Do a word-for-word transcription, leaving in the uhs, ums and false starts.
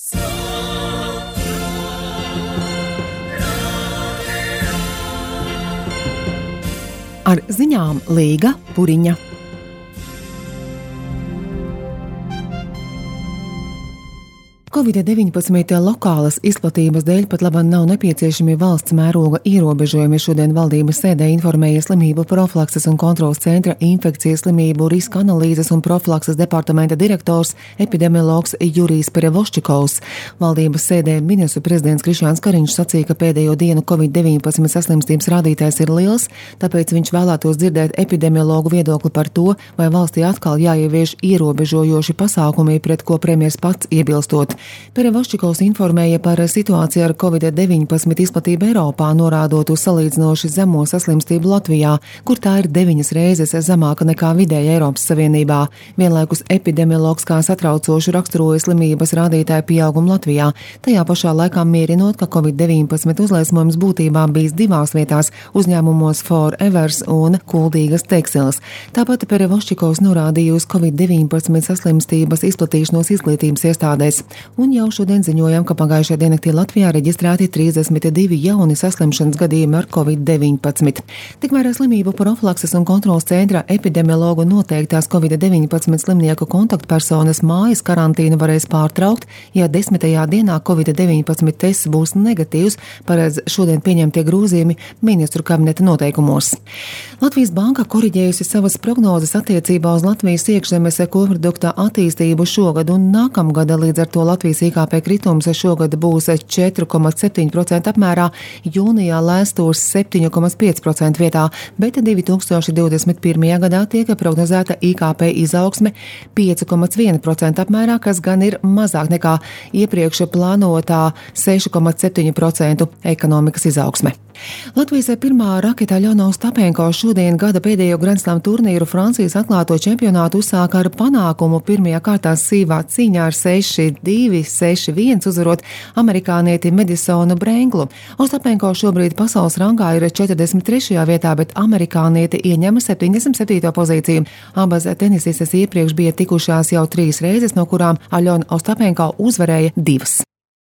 Ar ziņām Līga Puriņa. covid deviņpadsmit lokālas izplatības dēļ pat labāk nav nepieciešami valsts mēroga ierobežojumi. Šodien valdības sēdē informēja Slimību profilakses un kontroles centra infekcijas slimību riska analīzes un profilakses departamenta direktors epidemiologs Jurijs Perevoščikovs. Valdības sēdē ministru prezidents Krišjāns Kariņš sacīja, ka pēdējo dienu covid deviņpadsmit saslimstības rādītājs ir liels, tāpēc viņš vēlētos dzirdēt epidemiologu viedokli par to, vai valstī atkal jāievieš ierobežojoši pasākumi, pret ko premjers pats iebilstot. Perevoščikovs informēja par situāciju ar covid deviņpadsmit izplatību Eiropā, norādot uz salīdzinoši zemo saslimstību Latvijā, kur tā ir deviņas reizes zemāka nekā vidēja Eiropas Savienībā. Vienlaikus epidemiologs kā satraucošu raksturoja slimības rādītāju pieaugumu Latvijā, tajā pašā laikā mierinot, ka covid deviņpadsmit uzliesmojums būtībā bijis divās vietās - uzņēmumos Forevers un Kuldīgas tekstils. Tāpat Perevoščikovs norādīja uz covid deviņpadsmit saslimstības izplatīšanos izglītības iestādēs. Un jau šodien ziņojam, ka pagājušajā diennaktī Latvijā reģistrēti trīsdesmit divi jauni saslimšanas gadījumi ar covid deviņpadsmit. Tikmēr Slimību profilakses un kontroles centra epidemiologu noteiktās covid deviņpadsmit slimnieku kontaktpersonas mājas karantīnu varēs pārtraukt, ja desmitajā dienā covid deviņpadsmit tests būs negatīvs, paredz šodien pieņemtie grozījumi ministru kabineta noteikumos. Latvijas banka koriģējusi savas prognozes attiecībā uz Latvijas iekšzemes koprodukta attīstību šogad un nākamgada, līdz ar to Latvijas I K P kritums šogad būs četri komats septiņi procenti apmērā, jūnijā lēstos septiņi komats pieci procenti vietā, bet divi tūkstoši divdesmit pirmajā gadā tiek prognozēta I K P izaugsme pieci komats viens procenti apmērā, kas gan ir mazāk nekā iepriekš plānotā seši komats septiņi procenti ekonomikas izaugsme. Latvijas pirmā raketa Aļona Ostapenko šodien gada pēdējo Grand Slam turnīru Francijas atklāto čempionātu uzsāka ar panākumu pirmajā kārtā sīvā cīņā ar seši divi, seši viens uzvarot amerikānieti Madisonu Brenglu. Ostapenko šobrīd pasaules rangā ir četrdesmit trešajā vietā, bet amerikānieti ieņem septiņdesmit septīto pozīciju. Abas tenisistes iepriekš bija tikušās jau trīs reizes, no kurām Aļona Ostapenko uzvarēja divas.